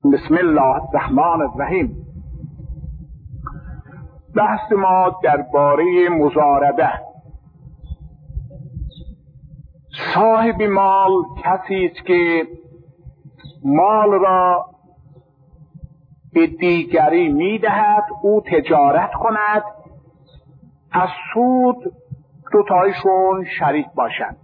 بسم الله الرحمن الرحیم. بحث ما درباره مضاربه. صاحب مال کسی است که مال را به دیگری میدهد او تجارت کند، از سود دوتایشون شریک باشند.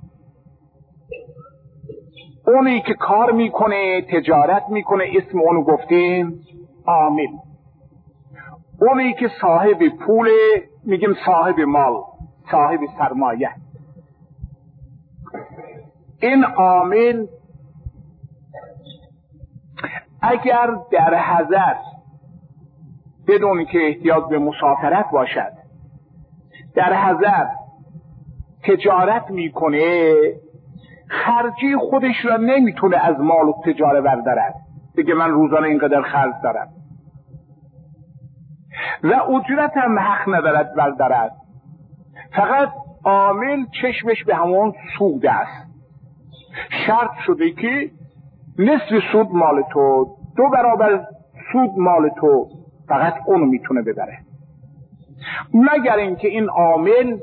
اونی که کار میکنه تجارت میکنه اسم اونو گفتیم عامل. اونی که صاحب پول میگیم صاحب مال، صاحب سرمایه. این عامل اگر در حضر بدون که احتیاج به مسافرت باشد در حضر تجارت میکنه، خرجی خودش را نمیتونه از مال و تجاره بردارد، بگه من روزانه اینقدر خرج دارم و اجرت هم حق ندارد بردارد. فقط عامل چشمش به همون سود است. شرط شده که نصف سود مال تو، 2 برابر سود مال تو، فقط اونو میتونه ببره. مگر اینکه این عامل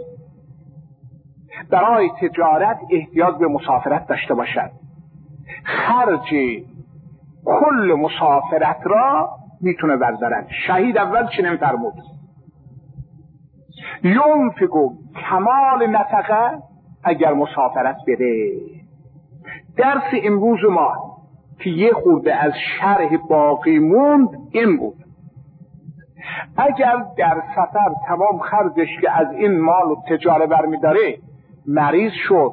برای تجارت احتیاج به مسافرت داشته باشد، خرج کل مسافرت را میتونه بردارد. شهید اول چنین فرمود: ينفق کمال نفقه اگر مسافرت بره. درس امروز ما که یه خورده از شرح باقی موند این بود: اگر در سفر تمام خرجش که از این مال و تجاره برمیداره مریض شد،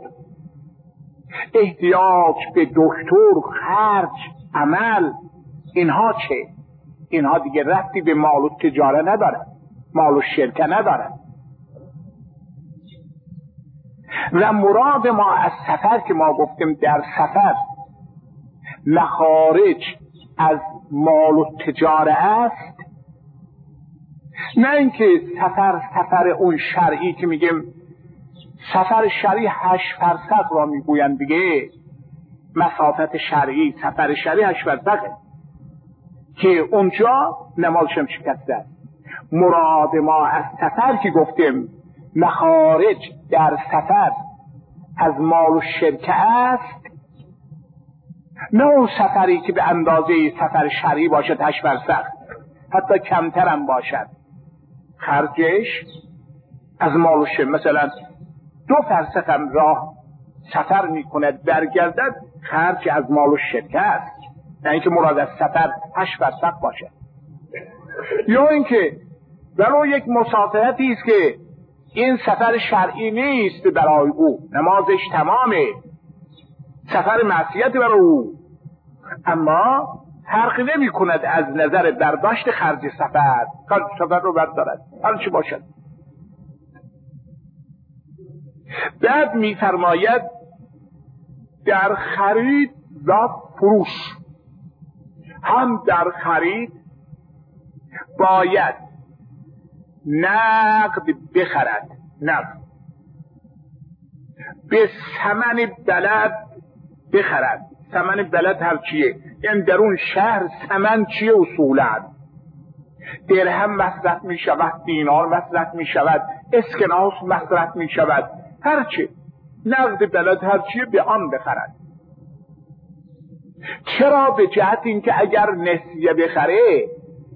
احتیاج به دکتر، خرج، عمل، اینها چه؟ اینها دیگه ربطی به مال و تجاره نداره، مال و شرکه نداره. و مراد ما از سفر که ما گفتیم در سفر مخارج از مال و تجاره است، نه اینکه سفر اون شرعی که میگیم سفر شرعی 8 فرسخ را میگوین دیگه، مسافت شرعی، سفر شرعی 8 فرسخه که اونجا نمازش هم شکسته. مراد ما از سفر که گفتیم مخارج در سفر از مال و شرکه است، نه اون سفری که به اندازه سفر شرعی باشد 8 فرسخ، حتی کمتر هم باشد، خرجش از مال و شرکه. مثلا 2 فرسخ هم راه سفر میکند برگردد، خرج از مال و شرکه است، نه اینکه مراد از سفر 8 فرسخ باشه. یا اینکه برای یک مسافرتی است که این سفر شرعی نیست برای او، نمازش تمامه، سفر معصیت برای او، اما فرق نمی کند از نظر برداشت خرج سفر رو بردارد هر چی باشد. بعد می فرماید در خرید و فروش، هم در خرید باید نقد بخرد، نقد به ثمن بلد بخرد. ثمن بلد هر چیه، این در اون شهر ثمن چیه اصولا؟ درهم مصرف می شود، دینار مصرف می شود، اسکناس مصرف می شود، هرچی نقد بلد هرچیه به آن بخرد. چرا؟ به جهت اینکه اگر نسیه بخره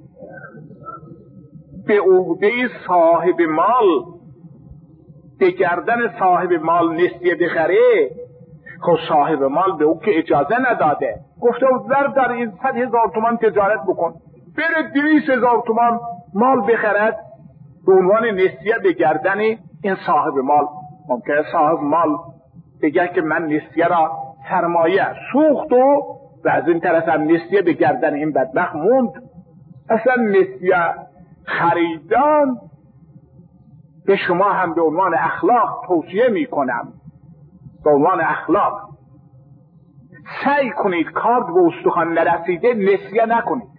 به عهده صاحب مال، به گردن صاحب مال نسیه بخره، خب صاحب مال به او که اجازه نداده، گفته در این 100,000 تومان تجارت بکن، بره 200,000 تومان مال بخرد به عنوان نسیه به گردن این صاحب مال. ممکنه صاحب مال بگه که من نسیه را سرمایه سوخت و از این طرف هم نسیه به گردن این بدبخت موند. اصلا نسیه خریدان به شما هم به عنوان اخلاق توصیه می کنم، به عنوان اخلاق سعی کنید کارد به استخوان نرسیده نسیه نکنید.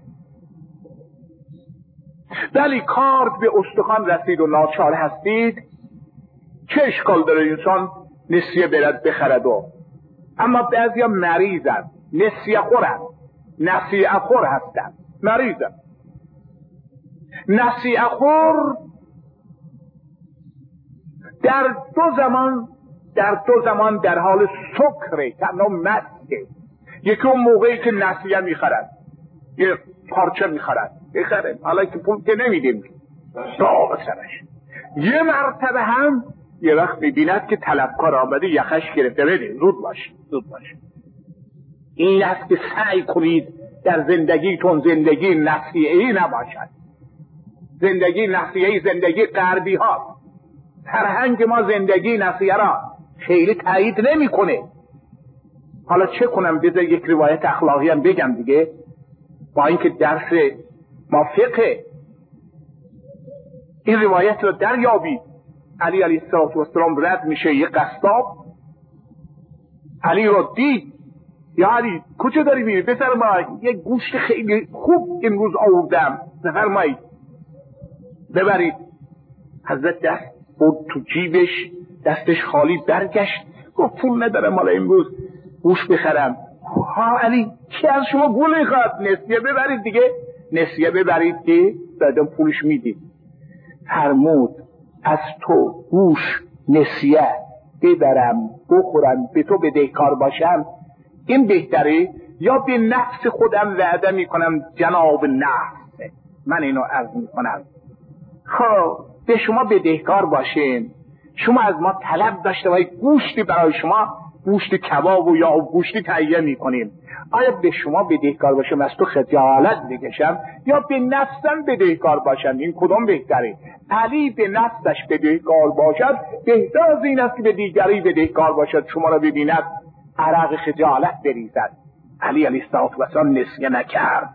ولی کارد به استخوان رسید و ناچار هستید، چه اشکال داره انسان نسیه برد بخرد؟ اما بعضی ها مریضن، نسیه خورن، نصیحه خور هستم، مریضم. نصیحه خور در دو زمان در حال سکره، تنها مسته. یکی اون موقعی که نصیحه میخرد، یه پارچه میخرد بخره، حالا که پول که نمیدیم دعا سرش. یه مرتبه هم یه وقت میبیند که طلبکار آمده یخش گرفته، بده زود باش. این است که سعی کنید در زندگیتون زندگی نصیحه‌ای نباشد. زندگی نصیحه‌ای زندگی غربی ها. فرهنگ ما زندگی نصیحه را خیلی تایید نمیکنه. حالا چه کنم؟ بذار یک روایت اخلاقی هم بگم دیگه، با اینکه درس ما فقه. این روایت رو دریابید. علی علیه السلام رد میشه، یه قصاب علی رو دید. یا علی کجا داری میری؟ بفرمای یه گوشت خیلی خوب امروز آوردم، بفرمایید ببرید. حضرت دست بود تو جیبش، دستش خالی برگشت، گفت پول ندارم مال امروز گوشت بخرم. ها علی کی از شما گول میخواد؟ نسیه ببرید دیگه، نسیه ببرید که بعدم پولش میدید. فرمود از تو گوش نسیه ببرم بخورم به تو بدهکار باشم، این بهتره یا به نفس خودم وعده میکنم جناب نفس من اینو عرض میکنم خب به شما بدهکار باشین، شما از ما طلب داشته باشید گوشتی برای شما، گوشت کباب و یا گوشتی تهیه میکنیم، آیا به شما بدهکار باشم از تو خجالت بکشم یا به نفسم بدهکار باشم؟ این کدوم بهتره؟ علی به نفسش بدهکار باشد بهتر از این است که به دیگری بدهکار باشد، شما را ببیند عرق خجالت بریزد. علی علیه السلام نسیه نکرد.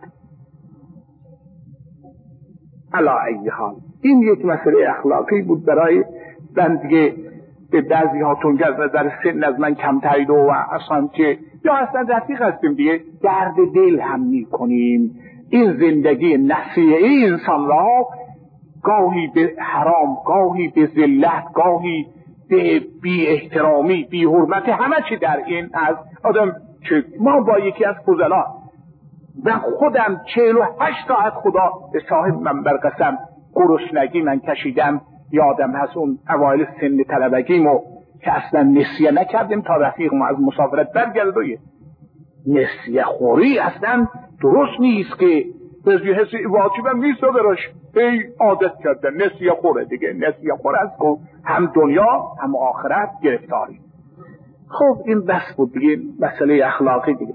علی ای حال این یک مسئله اخلاقی بود برای من دیگه. به بعضی ها تونگه از نظر سن از من کمترید و اصلا که یا اصلا رفیق هستیم دیگه، درد دل هم می کنیم. این زندگی نصیحه‌ای انسان را گاهی به حرام، گاهی به ذلت، گاهی به بی احترامی، بی حرمت، همه چی در این از آدم. که ما با یکی از فضلا و خودم 48 ساعت خدا به صاحب منبر قسم گرسنگی من کشیدم. یادم هست اون اوایل سن طلبگیمو که اصلا نسیه نکردیم تا رفیق ما از مسافرت برگرد. نسیه خوری اصلا درست نیست که بزی حسی واجبم نیست و براش ای عادت کردن نسیه خوره دیگه. نسیه خور است که هم دنیا هم آخرت گرفتاری. خب این بس بود دیگه، مسئله اخلاقی دیگه.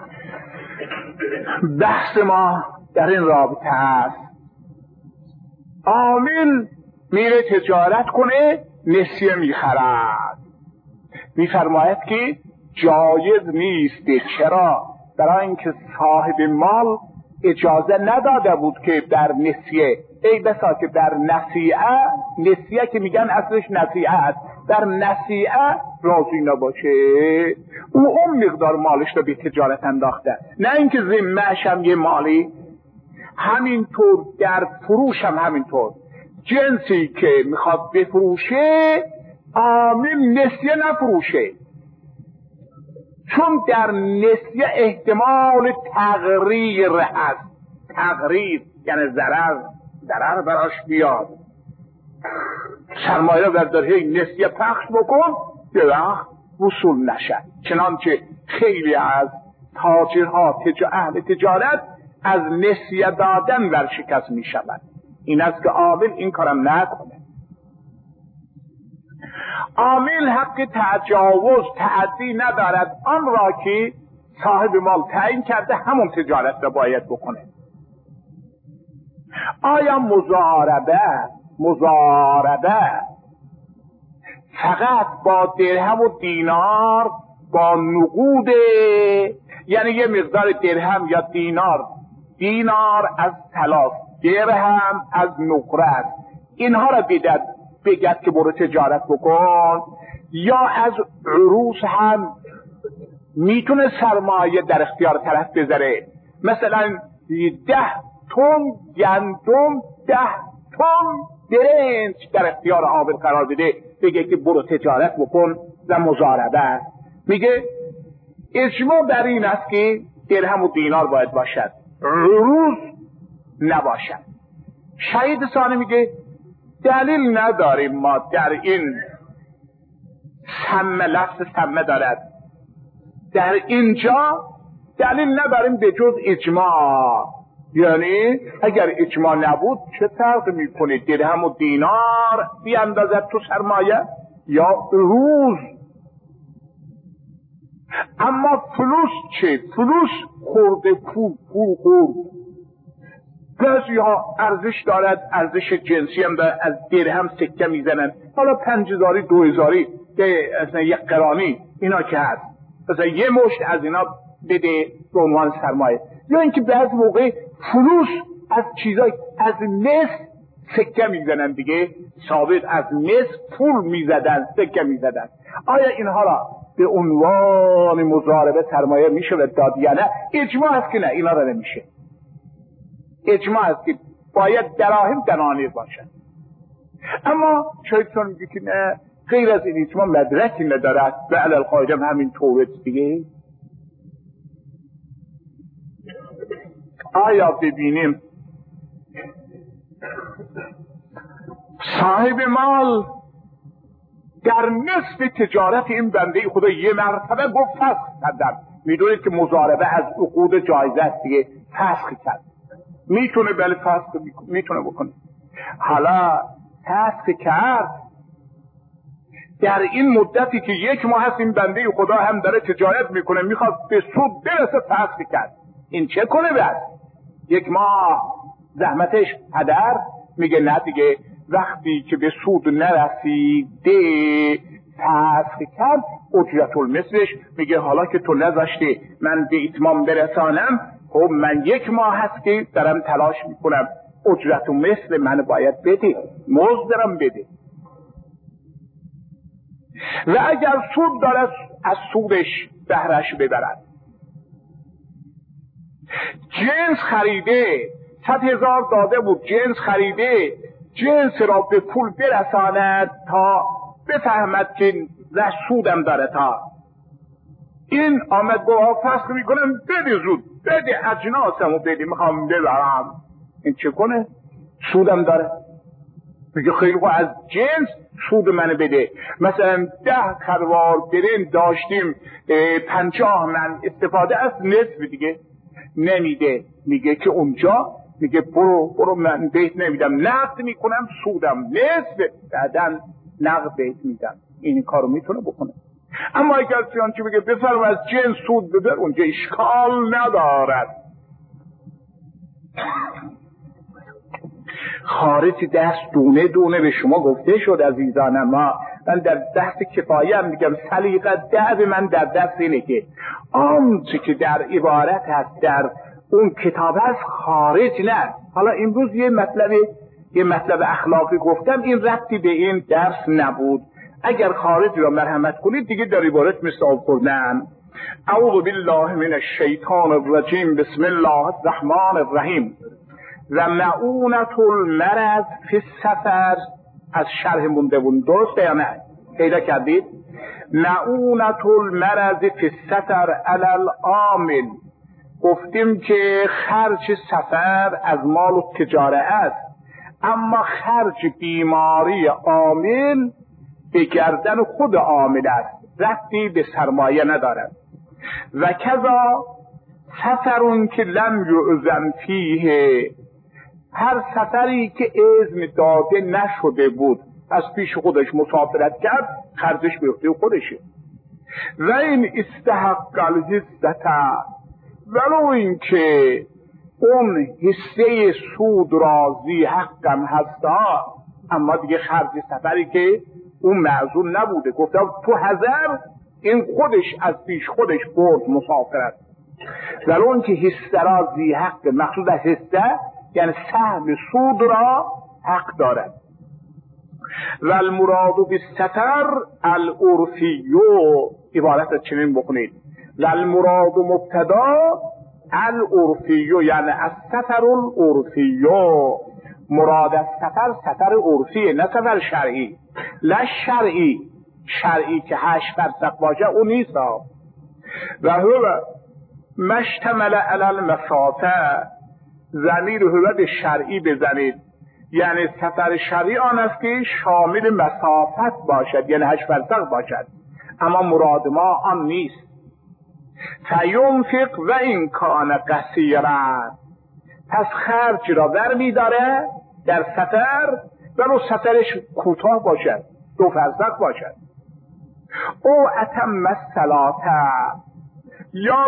بحث ما در این رابطه است. عامل میره تجارت کنه نسیه میخرد، میفرماید که جایز نیست. چرا؟ برای اینکه صاحب مال اجازه نداده بود که در نسیه، ای بسا که در نسیه که میگن اصلش نسیه است، در نسیه راضی نباشه. او اون مقدار مالش رو به تجارت انداخته، نه اینکه ذمه‌اش هم یه مالی. همینطور در فروش هم همینطور، جنسی که میخواد بفروشه عامل نسیه نفروشه، چون در نسیه احتمال تغییر هست. تغییر یعنی ضرر براش بیاد. سرمایه رو برداری نسیه پخش بکن یه وقت وصول نشد. چنانچه خیلی از تاجرها اهل تجارت از نسیه دادن ورشکست می شود. این است که عامل این کارم نکنه. عامل حق تجاوز تعدی ندارد، آن را که صاحب مال تعیین کرده همون تجارت را باید بکنه. آیا مضاربه فقط با درهم و دینار با نقوده، یعنی یه مقدار درهم یا دینار از طلا، درهم از نقره است، اینها را بگد که برو تجارت بکن، یا از عروس هم میتونه سرمایه در اختیار طرف بذاره، مثلا 10 تن گندم 10 تن برنج در اختیار عامل قرار بده، بگه که برو تجارت بکن و مضاربه. میگه اجماع بر این است که درهم و دینار باید باشد، روز نباشد. شهید ثانی میگه دلیل نداریم ما در این سمه، لفظ سمه دارد، در اینجا دلیل نداریم به جز اجماع. یعنی اگر اجماع نبود چه فرق میکنه درهم و دینار بیاندازد تو سرمایه یا روز؟ اما فلوس چه؟ فلوس خورده، پول خورد. بعضی ها ارزش دارد، ارزش جنسی هم دارد، از درهم سکه میزنن، حالا 5000 2000 اصلا یک قرانی اینا که هست، مثلا یه مشت از اینا بده به عنوان سرمایه. یا اینکه بعض موقع فلوس از چیزای از مس سکه میزنن دیگه، ثابت از مس پول میزدن، سکه میزدن. آیا اینها را به عنوان مضاربه سرمایه میشه داد یا نه؟ اجماع است که نه، اینا را نمیشه. اجماع است که باید دراهم دنانیر باشد. اما شایدتون میگه که نه، غیر از این اجماع مدرکی ندارد، به علل قاعده همین طورت دیگه. آیا ببینیم صاحب مال در نصف تجارت این بنده خدا یه مرتبه گفت فسخ کردم. میدونید که مضاربه از عقود جایزه است دیگه، فسخ کرد. میتونه بله فسخ میتونه بکنه. حالا فسخ کرد، در این مدتی که یک ماه هست این بنده خدا هم داره تجارت میکنه، میخواد به سود برسه، فسخ کرد. این چه کنه بعد؟ یک ماه زحمتش هدر؟ میگه نه دیگه، وقتی که به سود نرسیده فسخ کرد، اجرت المثلش میگه حالا که تو نذاشتی من به اتمام برسانم، خب من یک ماه هست که دارم تلاش میکنم، اجرت المثل من باید بده، مزد دارم بده. و اگر سود داره از سودش بهرش ببرد. جنس خریده، 100,000 داده بود، جنس خریده، جنس را به پول برساند تا بفهمد که سودم داره. تا این آمد با فسخ میکنم، بده زود، بده اجناسمو بده، میخوام ببرم. این چه کنه؟ سودم داره. میگه خیلی خوب، از جنس سود منو بده. مثلا 10 خروار برنج داشتیم، 50 من استفاده از نصف دیگه نمیده. میگه که اونجا میگه برو من بیت نمیدم، نقد میکنم سودم نصف، بعدن نقد بیت میدم. این کارو میتونه بکنه. اما اگر چه بگه بفرم از جنس سود ببر، اونجا اشکال ندارد. خارج دست دونه دونه به شما گفته شد عزیزان. ما من در دست کفایه هم میگم سلیقه درد من در دست اینه که آنچه که در عبارت هست در اون کتاب هست خارج نه. حالا امروز یه مطلب اخلاقی گفتم، این ربطی به این درس نبود. اگر خارج را مرحمت کنید دیگه در عبارت مثل آب خوردن. اعوذ بالله من الشیطان الرجیم، بسم الله الرحمن الرحیم. و معونت المرض فی السفر، از شرح مونده بود، درسته یا نه؟ پیدا کردید؟ معونت المرض فی السفر علی العامل. گفتیم که خرج سفر از مال و تجاره است، اما خرج بیماری عامل به گردن خود عامل است، ربطی به سرمایه ندارد. و کذا سفرون که لم یؤذن فیه، هر سفری که اذن داده نشده بود، از پیش خودش مسافرت کرد، خرجش به عهده خودشه. و این استحق الحصة، ولو اینکه اون حصه سود رازی حقم هستا، اما دیگه خرج سفری که اون معزول نبوده، گفتم تو حذر، این خودش از پیش خودش برد مسافرت. ولو اینکه حصه رازی حق، مقصود از حصه یعنی سهم سود را حق دارد. و المراد بالسفر العرفیو، عبارت چنین بکنید. و المراد مبتدا العرفیو، یعنی از سفر العرفیو، مراد از سفر عرفیه، نه سفر شرعی. لا شرعی که 8 فرسخ باشه اون نیست. و هو مشتمل علی المسافه، ضمیر رو به شرعی بزنید، یعنی سفر شرعی آن است که شامل مسافت باشد، یعنی 8 فرسخ باشد، اما مراد ما آن نیست. فینفق و این کان قصیرا، پس خرج را برمی داره در سفر ولو سفرش کوتاه باشد، 2 فرسخ باشد. او اتم الصلاة، یا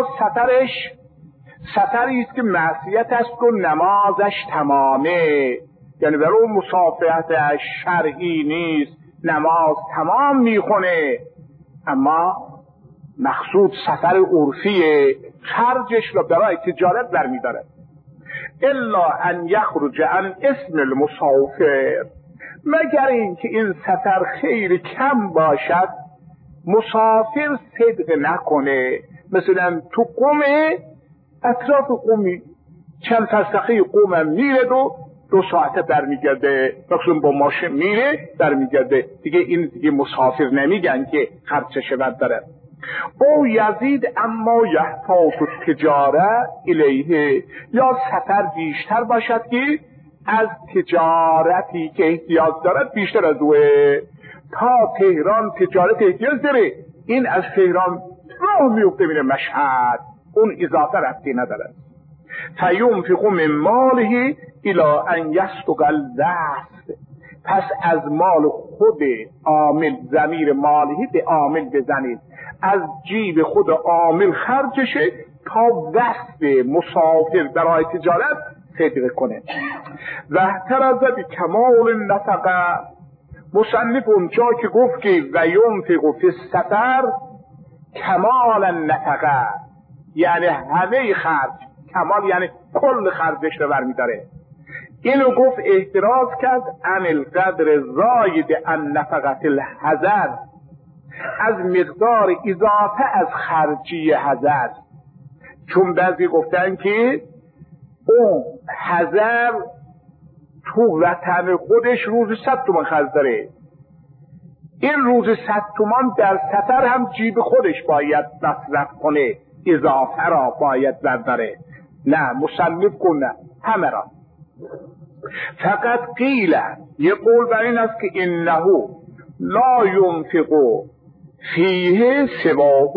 سفری است که معصیت است و نمازش تمامه، یعنی ولو مسافرت شرعی نیست، نماز تمام میخونه، اما مقصود سفر عرفیه، خرجش را برای تجارت برمیداره. الا ان یخرج عن اسم المسافر، مگر اینکه این سفر خیلی کم باشد، مسافر صدق نکنه، مثلا تو قم، اطراف قمی چند فرسخی قم هم میره 2 ساعته برمیگرده، مثلا با ماشین میره برمیگرده، دیگه این دیگه مسافر نمیگن که خرچش برداره. او یزید اما یحتاج تجاره الیه، یا سفر بیشتر باشد که از تجارتی که احتیاج دارد بیشتر از اوه، تا تهران تجارت احتیاج داره، این از تهران راه میفته میره مشهد، اون اضافه رفتی نداره. فینفق من ماله الی ان یصدق الدست، پس از مال خود عامل، ضمیر ماله به عامل بزنید، از جیب خود عامل خرجشه تا وصف مسافر برای تجارت صدقه کنه. و احترز بکمال النفقه، مصنف اونجا که گفت که و ینفق فی السفر کمال النفقه، یعنی همه خرج، کمال یعنی کل خرجش رو برمیداره، اینو گفت احتراز کرد عن القدر زاید عن نفقه الحذر، از مقدار اضافه از خرجی حذر، چون بعضی گفتن که اون حذر تو وطن خودش روز 100 تومان خرج داره، این روز 100 تومان در سفر هم جیب خودش باید مصرف کنه، اضافه را باید برداره. نه، مصنف کنه همه را. فقط قیل، یه قول بر این است که انه لا ینفق فیه سواه،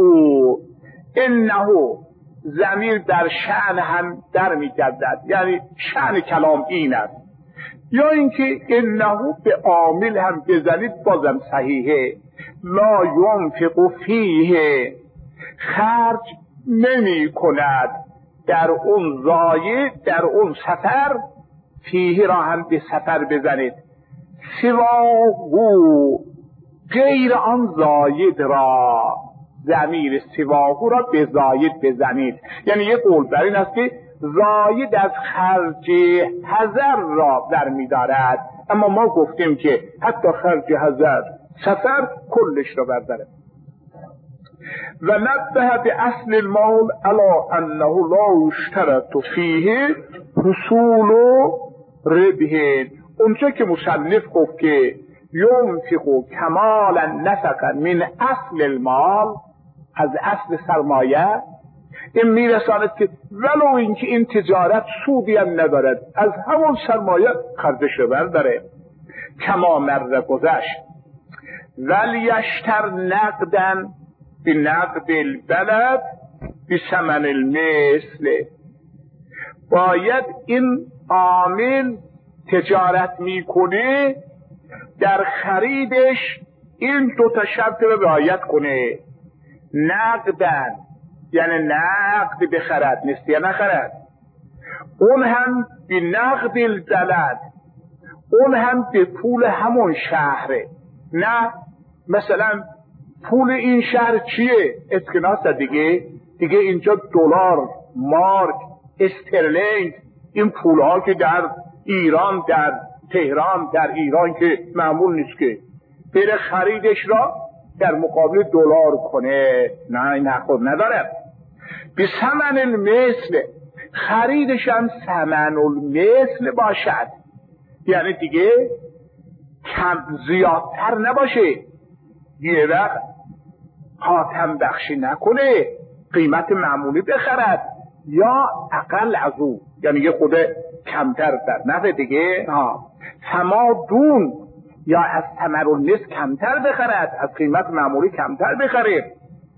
انه ضمیر در شأن هم در میگردد، یعنی شأن کلام این است، یا اینکه انه به عامل هم بزنید بازم صحیحه، لا ینفق فیه، خرج نمی کند در اون زاید، در اون سفر، فیه را هم به سفر بزنید، سواهو، غیر آن زاید را، ضمیر سواهو را به زاید بزنید، یعنی یه قول بر این است که زاید از خرج حذر را برمی دارد، اما ما گفتیم که حتی خرج حذر سفر کلش را برداره. و نبه به اصل المال علا انه لا یشترط فیه حصول ربح، اونجا که مصنف گفت که ینفق کمال النفق من اصل المال، از اصل سرمایه، این میرساند که ولو اینکه این تجارت سودی هم ندارد، از همون سرمایه خرجش برداره، کما مر گذشت. ولیشتر نقدن به نقد البلد به ثمن المثل، باید این عامل تجارت میکنه در خریدش این 2 شرط رو رعایت کنه، نقدن یعنی نقد بخرد، نسیه نخرد، اون هم به نقد البلد، اون هم به پول همون شهره، نه مثلا پول این شهر چیه اسکناس دیگه اینجا دلار، مارک، استرلینگ، این پول ها که در ایران، در تهران، در ایران که معمول نیست که بره خریدش را در مقابل دلار کنه، نه این حق نداره. به ثمن المثل، خریدش هم ثمن المثل باشد، یعنی دیگه کم زیادتر نباشه، یه وقت حاتم بخشی نکنه، قیمت معمولی بخرد یا اقل از او، یعنی یه خود کمتر در نفع دیگه. فما دون، یا از ثمر النصف کمتر بخرد، از قیمت معمولی کمتر بخرد.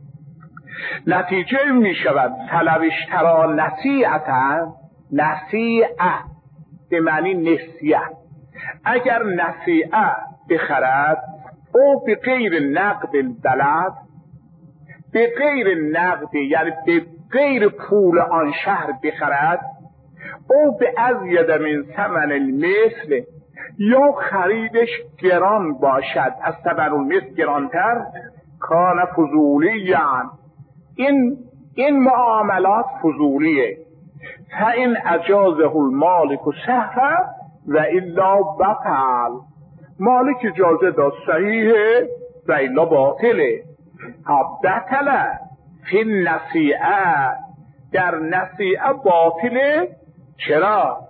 نتیجه می شود فلو اشتری نصیعة، نصیعه به معنی نسیه، اگر نصیعه بخرد او به غیر نقد البلد، به غیر نقد یعنی به غیر پول آن شهر بخرد، او به ازید من ثمن المثل، یا خریدش گران باشد از ثمن المثل گرانتر، کان فضولیان، این معاملات فضولیه. فإن اجازه المالک سهوا و الا بطل، مالک اجازه داد صحیحه و الا باطله. بطله فی النصیعه، در نصیعه باطله. چرا؟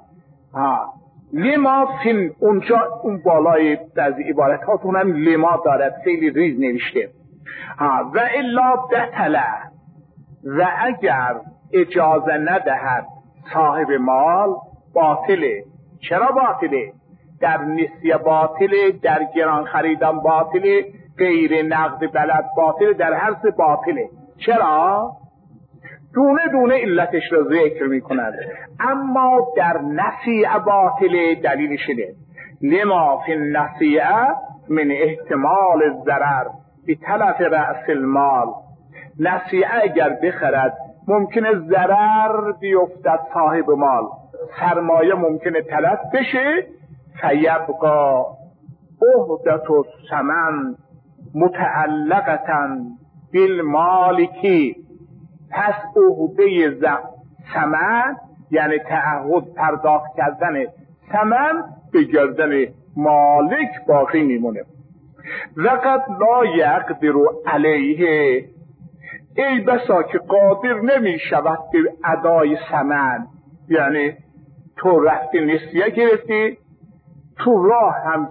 لما فی، اونجا اون بالای بعضی عبارتاتونم لما دارد، خیلی ریز نوشته. و الا بطله، و اگر اجازه ندهد صاحب مال باطله. چرا باطله؟ در نسیه باطله، در گران خریدن باطله، غیر نقد بلد باطله، در هر سه باطله. چرا؟ دونه دونه علتش را ذکر می کند. اما در نسیه باطله دلیلش اینه، لما فی النسیه من احتمال الضرر بتلف رأس المال. نسیه اگر بخرد ممکنه ضرر بیفتد صاحب مال، سرمایه ممکنه تلف بشه. فیبقا عهدة الثمن متعلقة بالمالکی، پس عهده ثمن یعنی تعهد پرداخت کردن ثمن به گردن مالک باقی میمونه. وقد لا یقدر علیه، ای بسا که قادر نمی شود به ادای ثمن. یعنی تو رفتی نسیه گرفتی، تو راه هم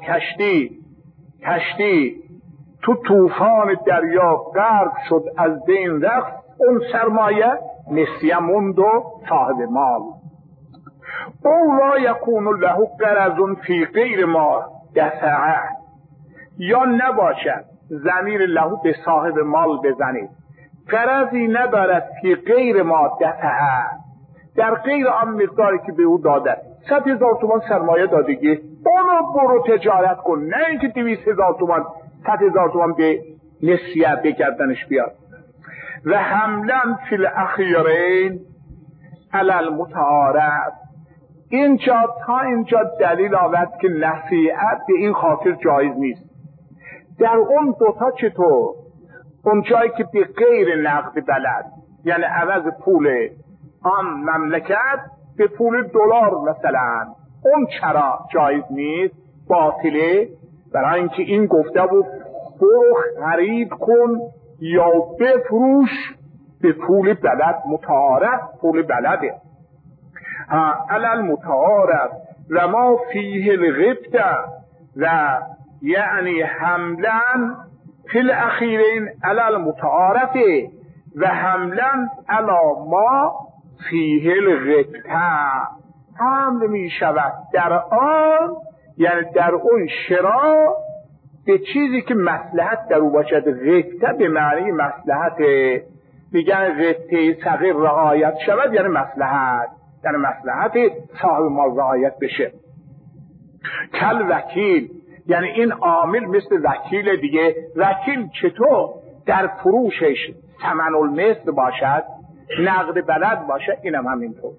کشتی تو طوفان دریا غرق شد، از بین رفت اون سرمایه، نسیه موند و صاحب مال. او لا یکون له غرض فی غیر ما دفعه، یا نباشد ضمیر له به صاحب مال بزنید، غرضی ندارد فی غیر ما دفعه، در غیر آن مقداری که به او داده. 100,000 تومان سرمایه دادگی، برو تجارت کن، نه اینکه 200,000 تومان 100,000 تومان به نسیه بگردنش بیاد. و حملا فی الاخیرین علی المتعارف، تا اینجا دلیل آورد که نصیحت به این خاطر جایز نیست. در اون دوتا چطور؟ اون جایی که به غیر نقد بلد، یعنی عوض پول آن مملکت به پول دلار مثلا، اون چرا جایز نیست؟ باطله. برای اینکه این گفته بود برو خرید کن یا بفروش به پول بلد، متعارف پول بلده. علل متعارف و ما فیه الغبطه، و یعنی حملا فی الاخیرین علل متعارفه و حملا علا ما فیه الغبطه، حمل می شود در آن، یعنی در اون شرا به چیزی که مصلحت در او باشد. غبطه به معنی مصلحت، میگن غبطه صغیر رعایت شود، یعنی مصلحت، یعنی مصلحت صاحب مال رعایت بشه. کل وکیل، یعنی این عامل مثل وکیل دیگه. وکیل چطور؟ در فروشش ثمن المثل باشد، نقد بلد باشه، اینم همینطور.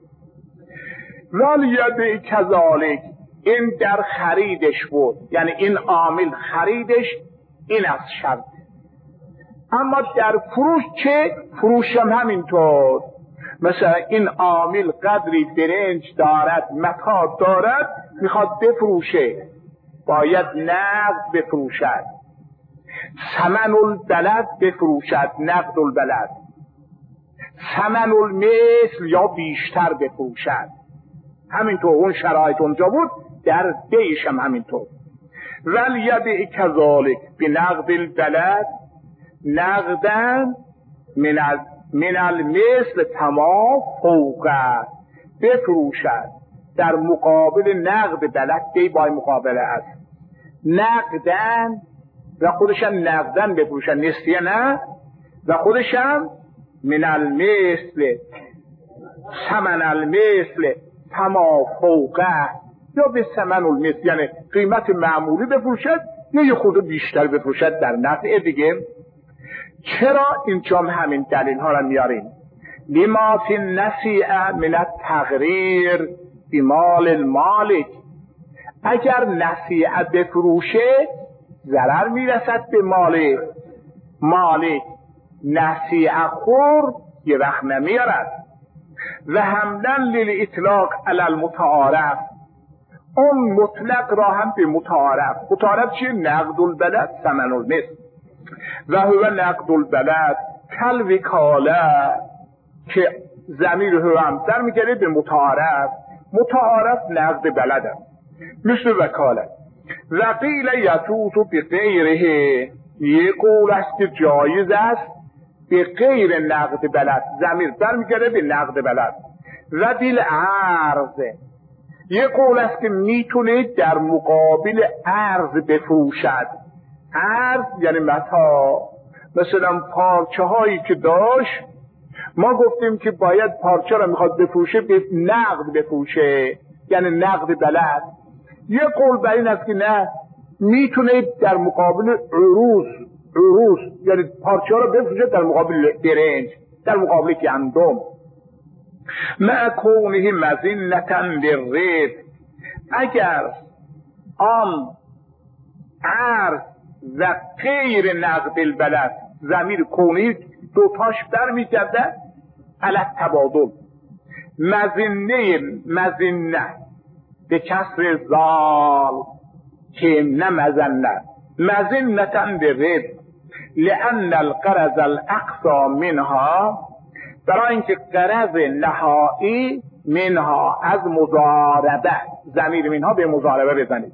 ولیده کذالک، این در خریدش بود، یعنی این عامل خریدش این از شرط. اما در فروش چه؟ فروش هم همینطور. مثلا این عامل قدری برنج دارد، متاع دارد، میخواد بفروشه، باید نقد بفروشد، ثمن البلد بفروشد، نقد البلد، ثمن المثل یا بیشتر بفروشد. همینطور اون شرایط اونجا بود، در بیش هم همینطور. ولیده کذالک به نقد البلد، نقدن من من المثل تمام فوقه بفروشد در مقابل نقد بلد دی بای مقابله است. نقدن و خودشم نقدن بفروشن، نسیه نه، و خودشم من المثل ثمن المثل تمام فوقه، یا به ثمن المثل یعنی قیمت معمولی بفروشد یا یه خود بیشتر بفروشد در نفع دیگه. چرا اینجا همین دلیل ها را میاریم؟ لما فی النصیعه من التغریر بمال المالک، اگر نصیعه بفروشه ضرر میرسد به مالک، نصیعه خور یه وقت نمیارد. و حملا للاطلاق علی المتعارف، اون مطلق را هم به متعارف چیه؟ نقد البلد ثمن المثل و هو نقد البلد کل وکاله، که ضمیر هو هم در میگره به متعارف نقد بلده مثل وکاله. و قیل یجوز به غیره، یه قول است که جایز است به غیر نقد بلد، ضمیر در میگره به نقد بلد. و بیل عرض، یه قول است که میتونه در مقابل عرض بفروشد. عرض یعنی متاع، مثلا پارچه هایی که داشت ما گفتیم که باید پارچه را میخواد بفروشه به نقد بفروشه، یعنی نقد بلد. یه قول بر این است که نه، میتونه در مقابل عروض یعنی پارچه ها را بفروشه در مقابل برنج، در مقابل گندم. مع کونه مظنة للربح، اگر آن عرض و غیر نقد البلد، ضمیر کونه دوتاش در میگرده علی التبادل. مظنه به کسر زال که نه مظنة للربح، لأن القرض الاقصى منها، برای اینکه قرض نهایی منها از مضاربه، ضمیر منها به مضاربه بزنید.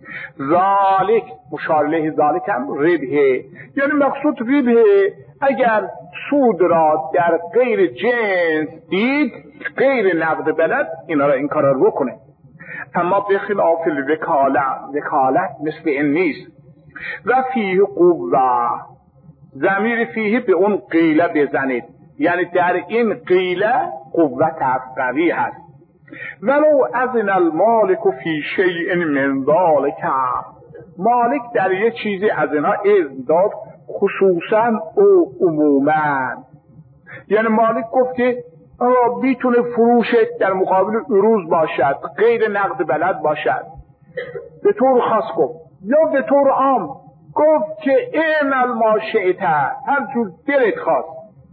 ذالک مشار الیه، ذالک هم ربحه، یعنی مقصود ربحه. اگر سود را در غیر جنس دید، غیر نقد بلد، اینا را این کارا رو بکنه. اما به خلاف وکالت مثل این نیست. و فیه قوه، ضمیر فیه به اون قیله بزنید، یعنی در این قیله قوت هست، قوی هست. ولو اذن المالک فی شیء من ذلک، مالک در یه چیزی از اینها اذن داد، خصوصا او عموما، یعنی مالک گفت که میتونه فروشت در مقابل عروض باشد، غیر نقد بلد باشد، به طور خاص گفت، یا به طور عام گفت که این الماشئت، هر جور دلت خواست.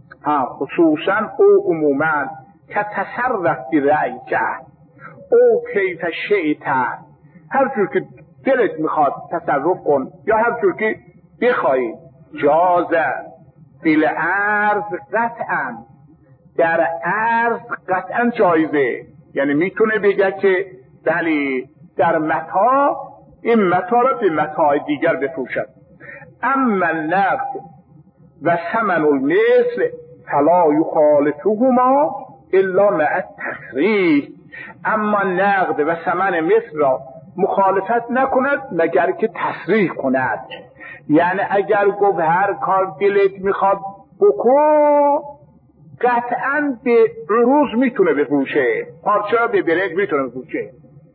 خصوصا او عموما که تصرف بی رأی کرد، او کیف شئت، هر جور که دلت میخواد تصرف کن، یا هر جور که بخوای. جازه بیل عرض قطعا، در عرض قطعا جایزه، یعنی میتونه بگه که بلی در متاع، این متاع را به متاع دیگر بفروشد. اما نقد و ثمن المثل فلا یخالفهما الا مع التصریح، اما نقد و ثمن مثل را مخالفت نکند مگر که تصریح کند. یعنی اگر گفت هر کار دلت میخواد بکن، قطعا به عروض میتونه بفروشه، پارچه را به برنج میتونه بفروشه.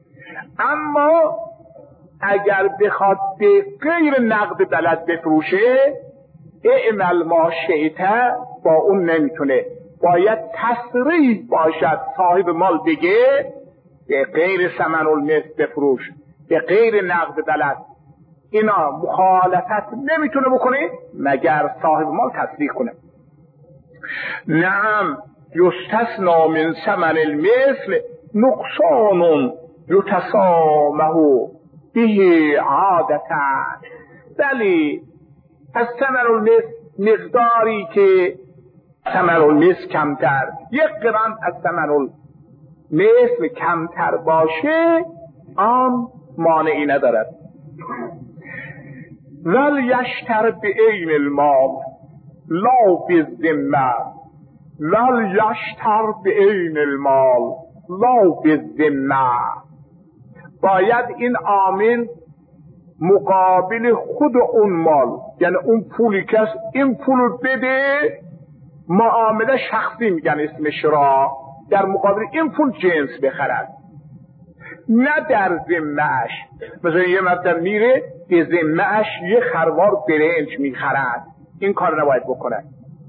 اما اگر بخواد به غیر نقد بلد بفروشه، اعمل ما شئت، با اون نمیتونه، باید تصریح باشد، صاحب مال بگه به غیر ثمن المثل بفروش، به غیر نقد بلد. اینا مخالفت نمیتونه بکنه مگر صاحب مال تصریح کنه. نعم یستثنی من ثمن المثل نقصان یتسامح به عادتا، ولی از ثمن المثل مقداری که ثمن المثل کمتر، یک قران از ثمن المثل کمتر باشه، آن مانعی ندارد. ول یشتر به عین المال لا بالذمه، ول یشتر به عین المال لا بالذمه. باید این عامل مقابل خود اون مال، یعنی اون پولی که این پول بده، معامله شخصی میگن اسمش را، در مقابل این پول جنس بخرد، نه در ذمه‌اش. مثلا یه مطلب میره به ذمه‌اش یه خروار برنج میخرد، این کار نباید بکنه.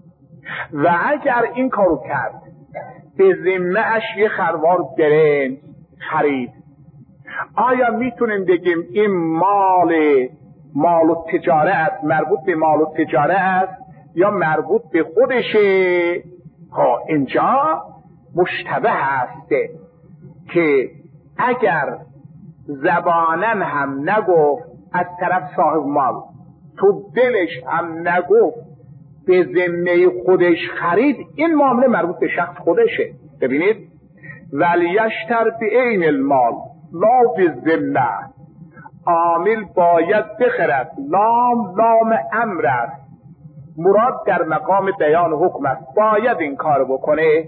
و اگر این کارو کرد، به ذمه‌اش یه خروار برنج خرید، آیا میتونیم بگیم این مال و تجاره است، مربوط به مال و تجاره است یا مربوط به خودشه؟ اینجا مشتبه هسته که اگر زبانن هم نگفت از طرف صاحب مال، تو دلش هم نگفت به ذمه خودش خرید، این معامله مربوط به شخص خودشه. ببینید ولیشتر به عین المال لا بالذمه، عامل باید بخرد، لام امر است، مراد در مقام بیان حکم است، باید این کار بکنه،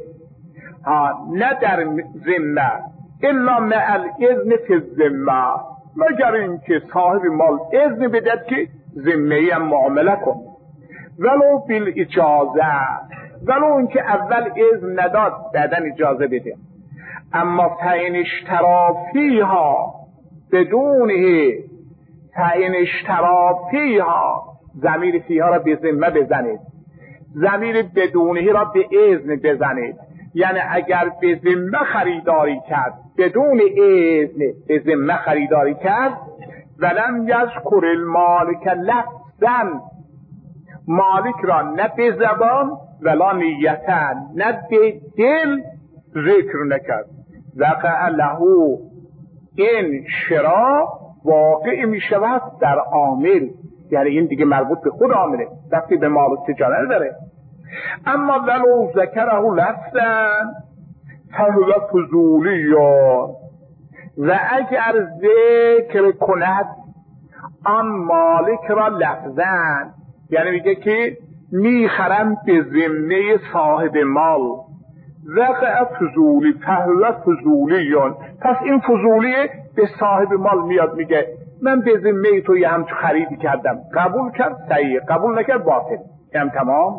نه در ذمه، الا مع الاذن فی الذمه، مگر اینکه صاحب مال اذن بدهد که ذمه‌ای هم معامله کن، ولو بالاجازه، ولو اینکه اول اذن نداد بعداً اجازه بده. اما فإن اشتری فیها بدونه، فإن اشتری فیها، ضمیر فیها را به ذمه بزنید، ضمیر بدونه را به اذن بزنید، یعنی اگر به ذمه خریداری کرد، بدون اذن به ذمه خریداری کرد، ولم یذکر المالک لفظا، مالک را نه به زبان ولا نیتا، نه به دل ذکر نکرد، وقع له، این شرا واقع می شود در عامل، یعنی این دیگه مربوط به خود عامله، وقتی به مال و تجاره داره. اما ولو ذکره لفظا فهو فضولی، و اگر ذکر کند آن مالک را لفظا، یعنی میگه که میخرم به ذمه صاحب مال، وقع فضولی، فهو فضولی، پس این فضولیه، به صاحب مال میاد میگه من به ذمه تو یه همچه خریدی کردم، قبول کرد صحیح، قبول نکرد باطل، هم تمام.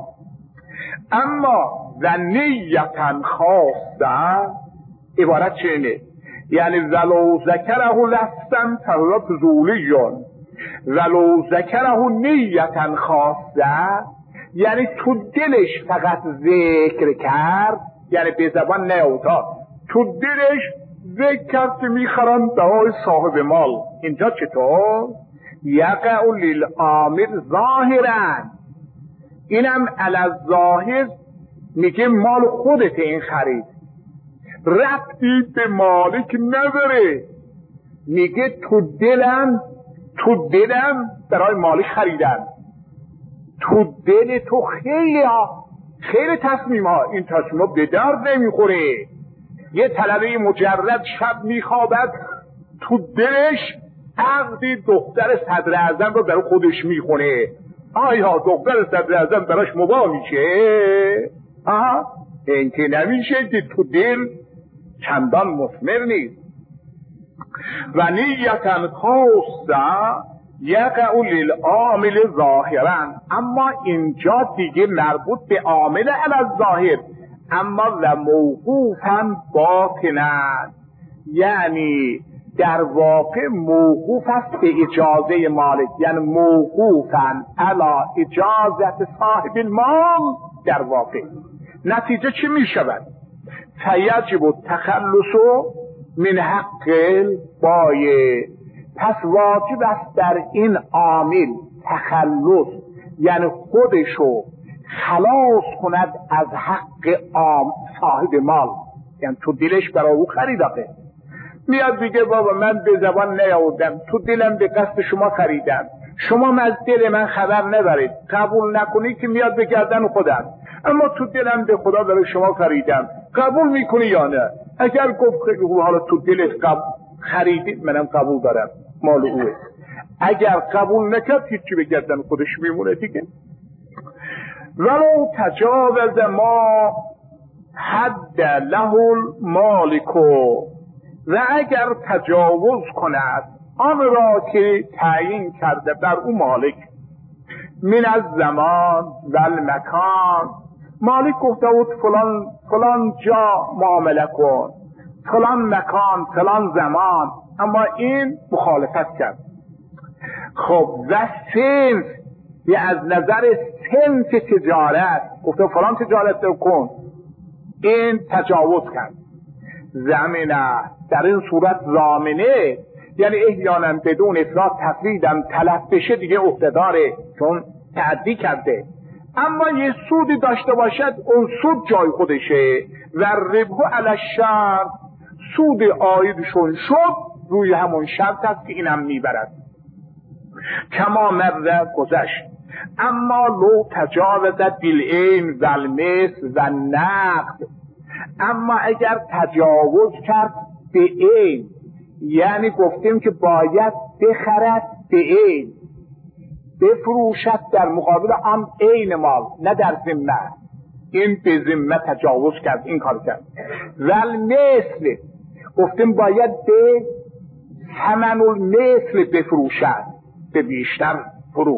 اما و نیتا خاصه، عبارت چنینه، یعنی ولو ذکره لفظا فهو فضولی، ولو ذکره نیتا خاصه، یعنی تو دلش فقط ذکر کرد، یعنی به زبان نیاورد، تو دلش ذکر کرد که میخرم برای صاحب مال، اینجا چطور؟ یقع للعامل ظاهرا، اینم علی الظاهر میگه مال خودت این خرید، ربطی به مالک نداره، میگه تو دلم برای مالک خریدن، تو دل تو خیلی تصمیم ها، این تصمیم ها به درد نمیخوره. یه طلبه مجرد شب میخوابد، تو دلش عقدی دختر صدر اعظم رو برای خودش میخونه، آیا دختر صدر اعظم براش مباح میشه؟ این که نمیشه، که تو دل چندان مثمر نیست. و نیتا خاصه یقع للعامل ظاهرا، اما اینجا دیگه مربوط به عامل علی الظاهر، اما و موقوفا باطنا، یعنی در واقع موقوف است به اجازه مالک، یعنی موقوفا علی اجازت صاحب المال. در واقع نتیجه چی می شود؟ فیجب التخلص من حق البایع، پس واجب است در این عامل تخلص، یعنی خودشو خلاص کند از حق صاحب مال، یعنی تو دلش برای او خریداده، میاد میگه بابا من به زبان نیاوردم، تو دلم به قصد شما خریدم، شما از دل من خبر نبرید، قبول نکنی که میاد به گردن خودم، اما تو دلم به خدا برای شما خریدم، قبول میکنی یا نه؟ اگر گفت خیلی حالا تو دلت خریدی، منم قبول دارم، مال اوه. اگر قبول نکرد هیچی به گردن خودش میمونه دیگه. ولو تجاوز ما حد له المالک و اگر تجاوز کند آن را که تعیین کرده بر او مالک من از زمان و المکان. مالک گفته بود فلان جا معامله کن، فلان مکان، فلان زمان، اما این مخالفت کرد. خب و سنف، یه از نظر سنف تجارت گفته فلان تجارت کن، این تجاوز کرد. زمینه در این صورت ضامنه، یعنی احیانا بدون افراط تفریدم تلف بشه دیگه عهده‌داره چون تعدی کرده. اما یه سودی داشته باشد اون سود جای خودشه و ربح علی الشرط، سود عایدشون شد روی همون شرط است که اینم میبرد. کما مر گذشت. اما لو تجاوزت بالعین و المثل و نقد، اما اگر تجاوز کرد به عین، یعنی گفتیم که باید بخرد به عین، بفروشد در مقابل آن عین مال، نه در ذمه، این به ذمه تجاوز کرد، این کار کرد. و المثل گفتیم باید به ثمن المثل بفروشد، به بیشتر فرو.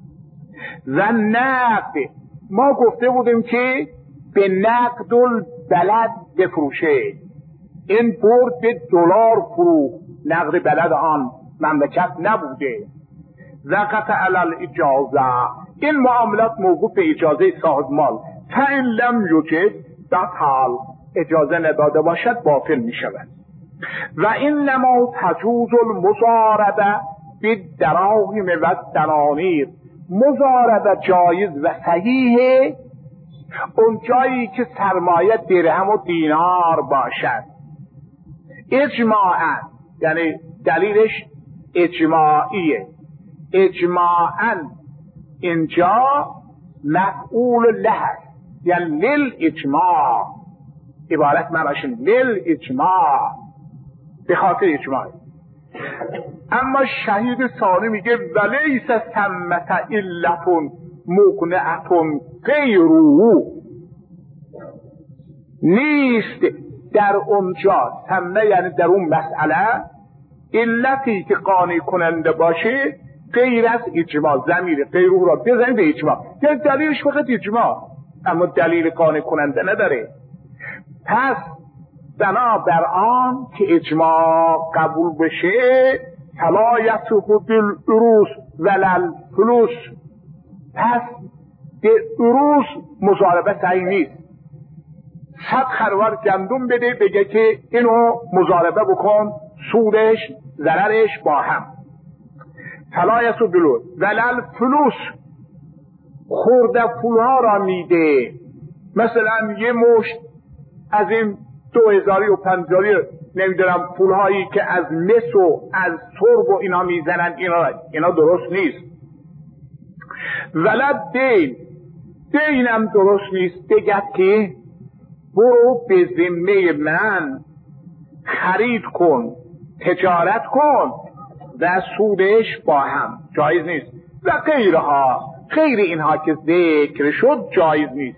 و نقد ما گفته بودیم که به نقد البلد بفروشه، این برد به دلار فرو، نقد بلد آن مملکت نبوده. وقت علل اجازه، این معاملات موقوف به اجازه صاحب مال. فإن لم یوجد بطل، اجازه نداده باشد باطل می شود. و انما تجوز المضاربه بالدراهم و الدنانیر، مضاربه جایز و صحیحه اون جایی که سرمایه درهم و دینار باشد اجماعاً، یعنی دلیلش اجماعیه. اجماعاً اینجا مفعول له، یعنی للاجماع، عبارت معناش للاجماع، به خاطر اجماع. اما شهید ثانی میگه ولیس ثمة علة مقنعة غیره، نیست در اونجا ثمه، یعنی در اون مسئله علتی که قانع کننده باشه غیر از اجماع. ضمیر غیره را بزنید به اجماع، یعنی دلیلش فقط اجماع، اما دلیل قانع کننده نداره. پس بنابر آن که اجماع قبول بشه فلا یصح بالعروض ولا الفلوس، پس به عروض مضاربه صحیح نیست. 100 خروار گندم بده بگه که اینو مضاربه بکن، سودش ضررش با هم. فلا یصح بالعروض ولا الفلوس، خورده پولها را میده، مثلا یه مشت از این 2000 و 5000 نمیدونم پولهایی که از مس و از سرب و اینا میزنن، اینا درست نیست. ولد دینم درست نیست، بگد که برو به ذمه من خرید کن، تجارت کن و سودش با هم، جایز نیست. و غیرها، غیر اینها که ذکر شد جایز نیست.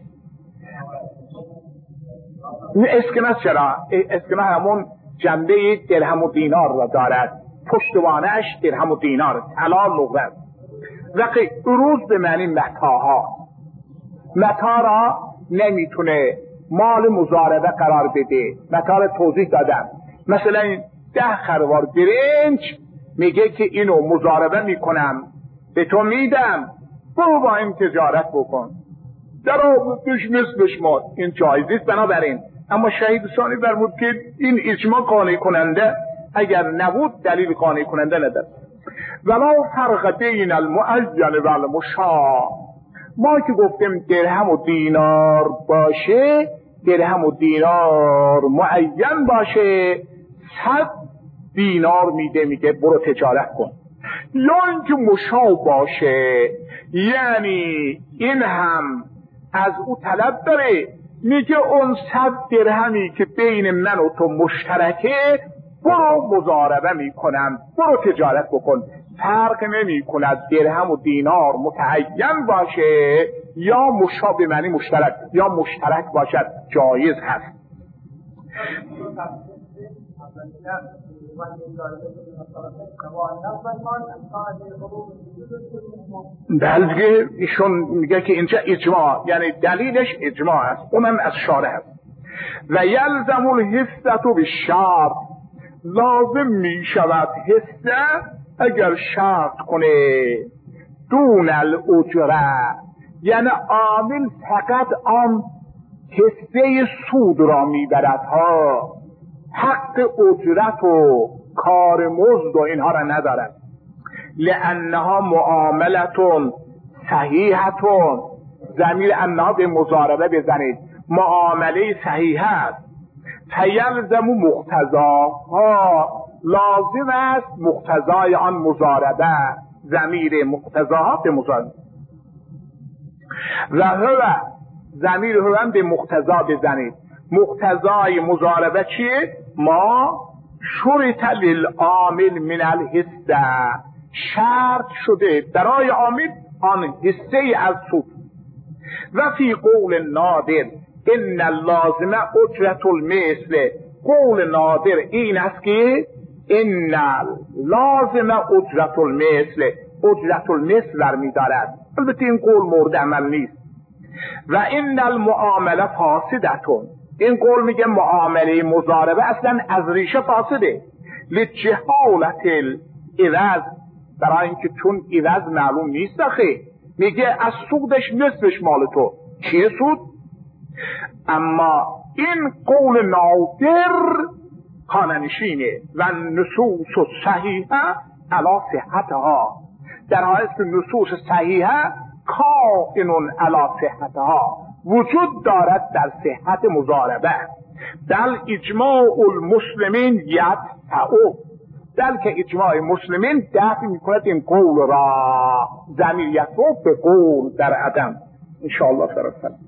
اسکناس چرا؟ اسکناس همون جنبه درهم و دینار را دارد، پشتوانش درهم و دینار، طلا لغت. وقتی عروض به معنی متاها، متا را نمیتونه مال مضاربه قرار بده. متا را توضیح دادم، مثلا 10 خروار برنج میگه که اینو مضاربه میکنم به تو میدم، برو با این تجارت بکن، در آبادش مثلش ما، این جایزیست. بنابراین اما شهید ثانی فرمود که این اجماع قانع کننده، اگر نبود دلیل قانع کننده نداره. ولا فرق بین المعین و المشاع، ما که گفتیم درهم و دینار باشه، درهم و دینار معین باشه 100 دینار میده، میگه برو تجارت کن. یا اینکه مشاع باشه، یعنی این هم از او طلب داره، میگه اون 100 درهمی که بین من و تو مشترکه برو مضاربه میکنم، برو تجارت بکن. فرق نمی کند درهم و دینار متعین باشه یا مشابه معنی مشترک یا مشترک باشد جایز هست. بلکه ایشون میگه که اینجا اجماع، یعنی دلیلش اجماع است، اونم از شارع است. و یلزم الحسة بالشرط، لازم می شود حسه اگر شرط کنه دون الاجره، یعنی عامل فقط آن حسه سود را میبرد ها، حق اجرت و کار مزد و اینها را ندارد. لانها معاملتون صحیحتون، ضمیر انها به مضاربه بزنید، معامله صحیح است. فیلزم مقتضاها، لازم است مقتضای آن مضاربه، ضمیر مقتضاها به مضاربه. و هو، ضمیر هو هم به مقتضا بزنید. مقتضای مضاربه چیه؟ ما شرط للعامل من الحسه، شرط شده برای عامل آن حصه از سود. و فی قول نادر ان اللازم اجرت المثل، قول نادر این است که ان لازم اجرت المثل، اجرت المثل برمی دارد. البته این قول مورد عمل نیست. و ان المعامله فاسدتون، این قول میگه معامله مضاربه اصلا از ریشه فاسده. لجهالت العوض، برای اینکه چون عوض معلوم نیست آخه، میگه از سودش نصفش مال تو. چیه سود؟ اما این قول نادر خاننشینه و نصوص صحیحه علی صحتها، در حالی که نصوص صحیحه کائن علی صحتها، وجود دارد در صحت مضاربه. در اجماع المسلمین یدفعو، در که اجماع مسلمین دفع میکند این قول را، ضمیر یدفعو به قول در عدم. انشاءالله فرصت